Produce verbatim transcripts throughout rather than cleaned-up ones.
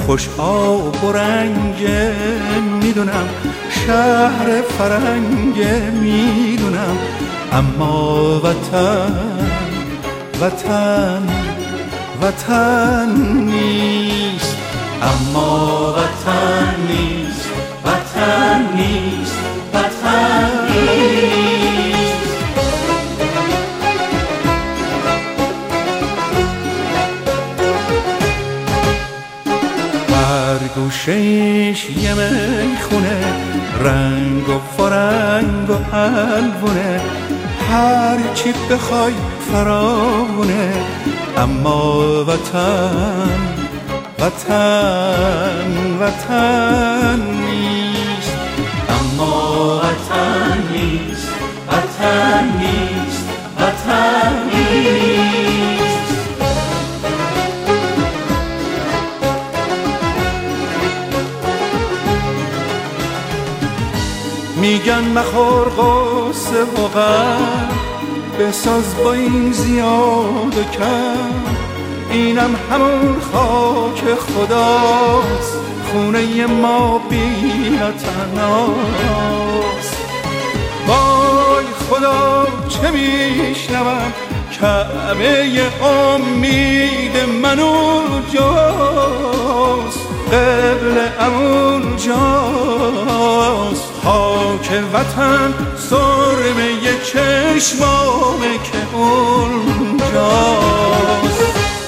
خوش آب و رنگه میدونم، شهر فرنگه میدونم، اما وطن وطن وطن نیست، اما وطن نیست، وطن نیست، وطن نیست. هر گوشه‌ایش یه میخونه، رنگ و فرنگ و الوونه، هر چی بخوای فراونه، اما وطن وطن وطن نیست، اما وطن نیست، وطن نیست، وطن نیست. میگن مخور قصه و غم، بساز با این زیاد و کم، اینم همون خاک خداست، خونه ما بی وطناست. وای خدا چه میشنوم، کعبه امید من اونجاست، قبل اونجاست، خاک وطن سرمه چشمامه که اونجاست.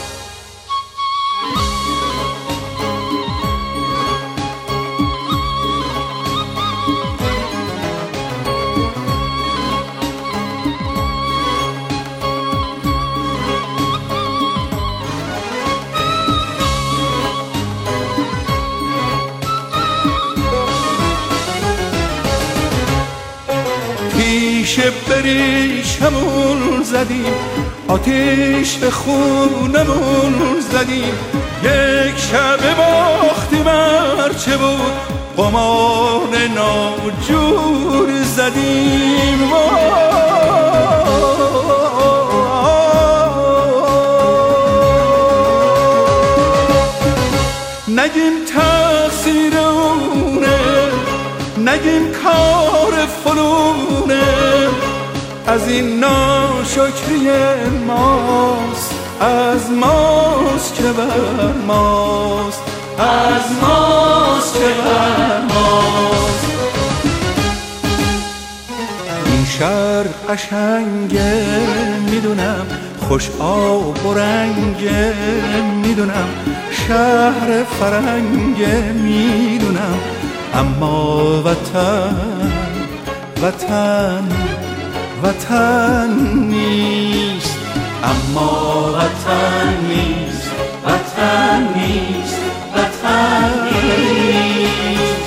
پیش بریشمون زدیم، آتیش به خونمون زدیم، یک شب باختیم هرچه بود، قمان ناجور زدیم. نگیم تقصیر اونه، نگیم کار فلونه، از این ناشکری ماست، از ماست که بر ماست، از ماست که بر ماست. این شهر قشنگه میدونم، خوش آب و رنگه میدونم، شهر فرنگه میدونم، اما وطن وطن وطن نیست، اما وطن نیست، وطن نیست، وطن نیست.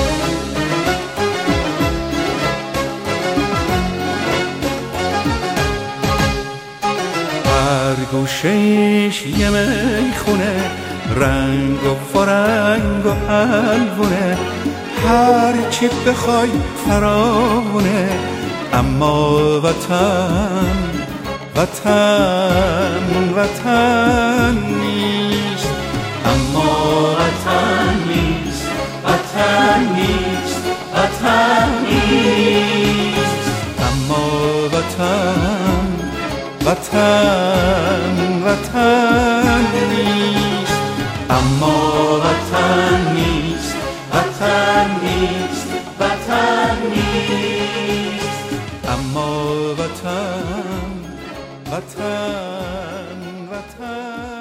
هر گوشه‌ایش یه میخونه، رنگ و فرنگ و الوونه، هر چی بخوای فراونه، اما وطن وطن وطن نیست، اما وطن نیست، وطن نیست، وطن نیست، اما وطن وطن وطن نیست، اما وطن نیست، وطن نیست، وطن نیست، اما وطن وطن وطن